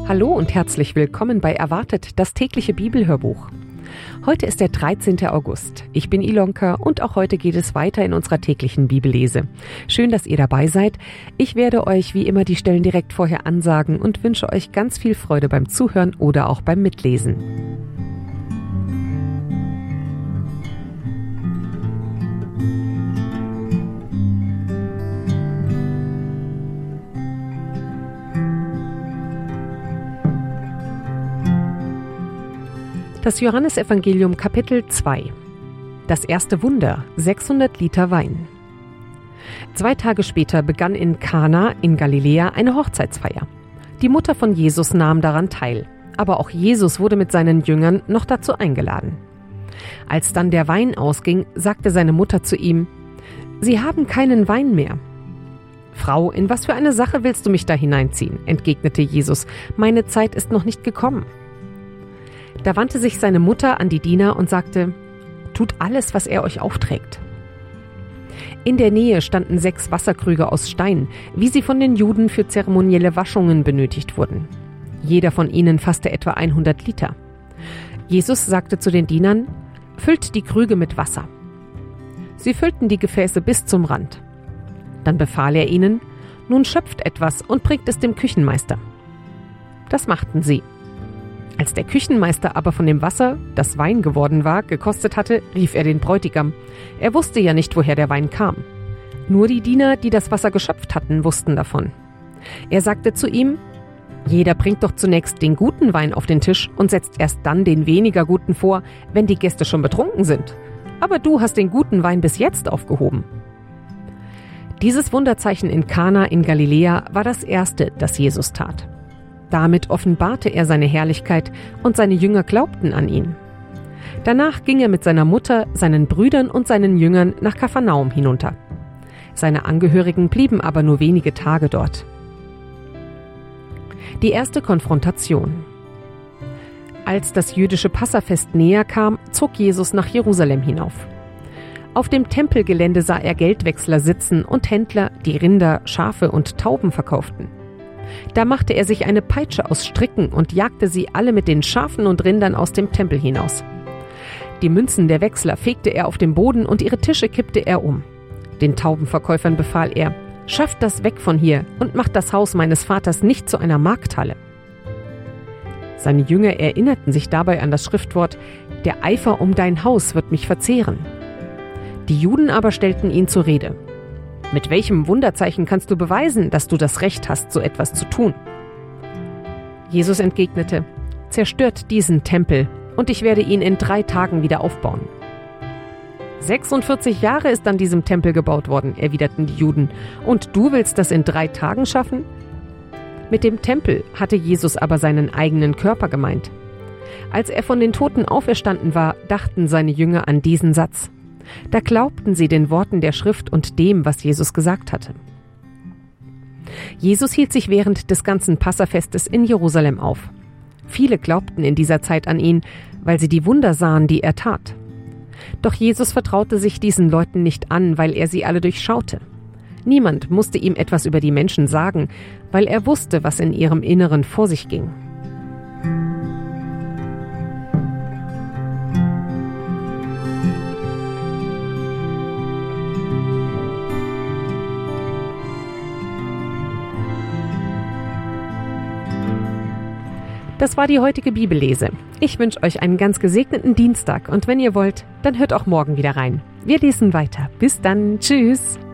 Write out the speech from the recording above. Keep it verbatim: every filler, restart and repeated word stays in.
Hallo und herzlich willkommen bei Erwartet, das tägliche Bibelhörbuch. Heute ist der dreizehnte August. Ich bin Ilonka und auch heute geht es weiter in unserer täglichen Bibellese. Schön, dass ihr dabei seid. Ich werde euch wie immer die Stellen direkt vorher ansagen und wünsche euch ganz viel Freude beim Zuhören oder auch beim Mitlesen. Das Johannesevangelium Kapitel zwei. Das erste Wunder, sechshundert Liter Wein. Zwei Tage später begann in Kana in Galiläa eine Hochzeitsfeier. Die Mutter von Jesus nahm daran teil, aber auch Jesus wurde mit seinen Jüngern noch dazu eingeladen. Als dann der Wein ausging, sagte seine Mutter zu ihm: »Sie haben keinen Wein mehr.« »Frau, in was für eine Sache willst du mich da hineinziehen?« entgegnete Jesus. »Meine Zeit ist noch nicht gekommen.« Da wandte sich seine Mutter an die Diener und sagte: »Tut alles, was er euch aufträgt.« In der Nähe standen sechs Wasserkrüge aus Stein, wie sie von den Juden für zeremonielle Waschungen benötigt wurden. Jeder von ihnen fasste etwa hundert Liter. Jesus sagte zu den Dienern: »Füllt die Krüge mit Wasser.« Sie füllten die Gefäße bis zum Rand. Dann befahl er ihnen: »Nun schöpft etwas und bringt es dem Küchenmeister.« Das machten sie. Als der Küchenmeister aber von dem Wasser, das Wein geworden war, gekostet hatte, rief er den Bräutigam. Er wusste ja nicht, woher der Wein kam. Nur die Diener, die das Wasser geschöpft hatten, wussten davon. Er sagte zu ihm: »Jeder bringt doch zunächst den guten Wein auf den Tisch und setzt erst dann den weniger guten vor, wenn die Gäste schon betrunken sind. Aber du hast den guten Wein bis jetzt aufgehoben.« Dieses Wunderzeichen in Kana in Galiläa war das erste, das Jesus tat. Damit offenbarte er seine Herrlichkeit und seine Jünger glaubten an ihn. Danach ging er mit seiner Mutter, seinen Brüdern und seinen Jüngern nach Kapharnaum hinunter. Seine Angehörigen blieben aber nur wenige Tage dort. Die erste Konfrontation. Als das jüdische Passafest näher kam, zog Jesus nach Jerusalem hinauf. Auf dem Tempelgelände sah er Geldwechsler sitzen und Händler, die Rinder, Schafe und Tauben verkauften. Da machte er sich eine Peitsche aus Stricken und jagte sie alle mit den Schafen und Rindern aus dem Tempel hinaus. Die Münzen der Wechsler fegte er auf den Boden und ihre Tische kippte er um. Den Taubenverkäufern befahl er: »Schafft das weg von hier und macht das Haus meines Vaters nicht zu einer Markthalle.« Seine Jünger erinnerten sich dabei an das Schriftwort: »Der Eifer um dein Haus wird mich verzehren.« Die Juden aber stellten ihn zur Rede: »Mit welchem Wunderzeichen kannst du beweisen, dass du das Recht hast, so etwas zu tun?« Jesus entgegnete: »Zerstört diesen Tempel, und ich werde ihn in drei Tagen wieder aufbauen.« »sechsundvierzig Jahre ist an diesem Tempel gebaut worden«, erwiderten die Juden. »Und du willst das in drei Tagen schaffen?« Mit dem Tempel hatte Jesus aber seinen eigenen Körper gemeint. Als er von den Toten auferstanden war, dachten seine Jünger an diesen Satz. Da glaubten sie den Worten der Schrift und dem, was Jesus gesagt hatte. Jesus hielt sich während des ganzen Passafestes in Jerusalem auf. Viele glaubten in dieser Zeit an ihn, weil sie die Wunder sahen, die er tat. Doch Jesus vertraute sich diesen Leuten nicht an, weil er sie alle durchschaute. Niemand musste ihm etwas über die Menschen sagen, weil er wusste, was in ihrem Inneren vor sich ging. Das war die heutige Bibellese. Ich wünsche euch einen ganz gesegneten Dienstag und wenn ihr wollt, dann hört auch morgen wieder rein. Wir lesen weiter. Bis dann. Tschüss.